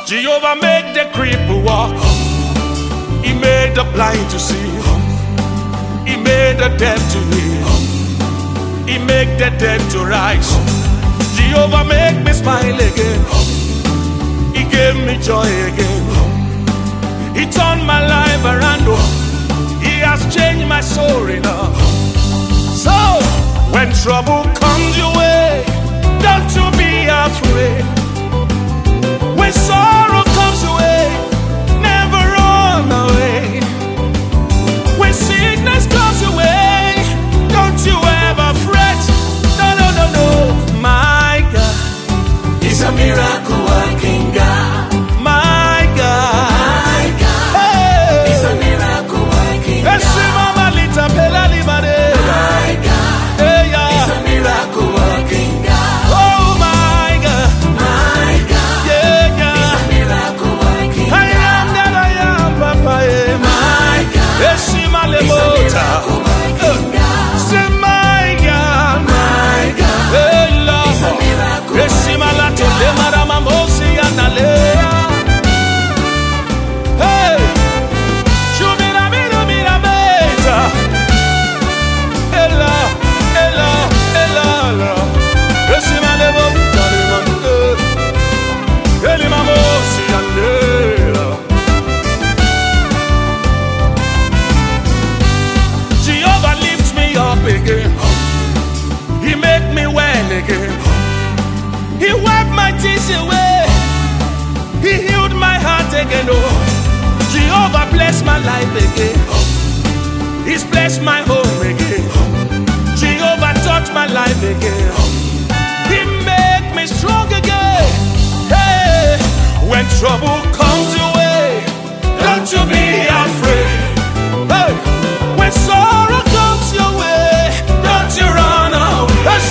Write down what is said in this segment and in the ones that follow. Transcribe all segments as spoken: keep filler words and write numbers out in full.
Jehovah made the cripple walk. He made the blind to see. He made the deaf to hear. He made the dead to rise. Jehovah make me smile again. He gave me joy again. He turned my life around. He has changed my story now. So when trouble comes your way, don't you be afraid. When sorrow comes your way, never run away. When sickness comes your way, don't you ever fret. No, no, no, no. My God He's a miracle working God. My God, My God, hey, He's a miracle working God. Mama Lita Pela Libade. My God, Hey, He's yeah. a miracle working God. Oh my God, My God, yeah, He's a yeah. miracle working I God. am that I am, Papa. Yeah. My God, Eshima He's a Lemota. miracle working God. Say my God, My God, hey He's a Lord. miracle Eshima working Lato God. Lemara Mamosi Analea. Hey, Shumira Mira Mira Meta. Ella, Ella, Ella, Ella. Eshima Lemota Lemande. Eli Mamosi Analea. Jehovah lifts me up again. He make me well again. He wiped my tears away. He healed my heart again. Oh, Jehovah bless my life again. He's blessed my home again. Jehovah touched my life again. He make me strong again. Hey, when trouble comes your way, don't you be afraid. Hey, when sorrow comes your way, don't you run away.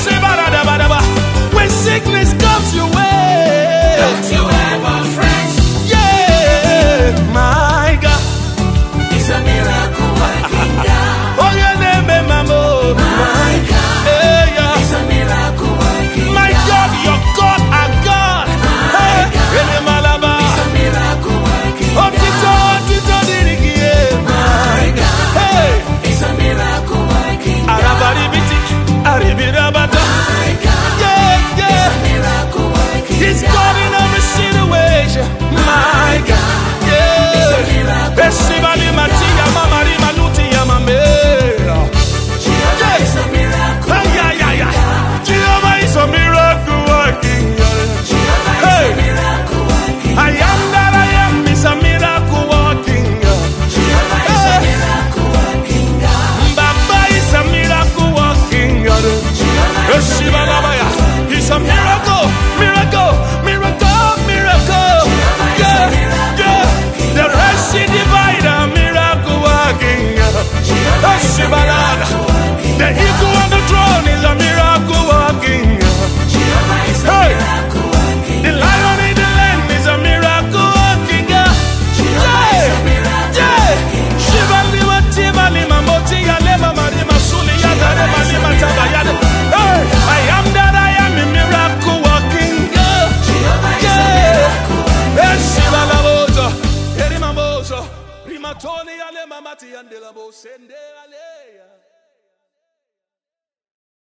When sickness comes your way, Don't you ever fret. yeah, my God. He's a miracle working God. Oh, your name is Mambo. My God, Hey, yeah. He's a miracle working My God, your God, our God. Hey, Ele Malaba. He's a miracle working Oh, Tito, Tito, Dirigie. My God, Hey, He's a miracle working God. Arabaribiti, Aribirabata. My God, Yeah, yeah. miracle working He's God. God in every situation. My God, yeah. Esibali Matia, Mamari Maluti, Yamamera. Jehovah is a miracle Ay, ay, ay, ay. Jehovah is a miracle working God. Jehovah is Hey. a miracle working I am that I am is a miracle working God. Jehovah is a Hey. miracle working God. Baba is a miracle working God. Jehovah is a Eshibalabaya. miracle working He's a miracle, miracle, miracle, miracle. Yeah, yeah. The Red Sea divider, miracle working God. Eshibalada. The eagle on the throne is a miracle working God. Jehovah is a Hey. miracle working The lion in the land is a miracle working God. Jehovah is a miracle Yeah, working God. Shiva lima tima lima moti ya lema marima suli ya gare malima tabayade. Hey, I am that I am a miracle working God. Jehovah is a Yeah, miracle working hey, Shiva la bozo, erima bozo, rima toni ya lema mati ya ndela bo sende.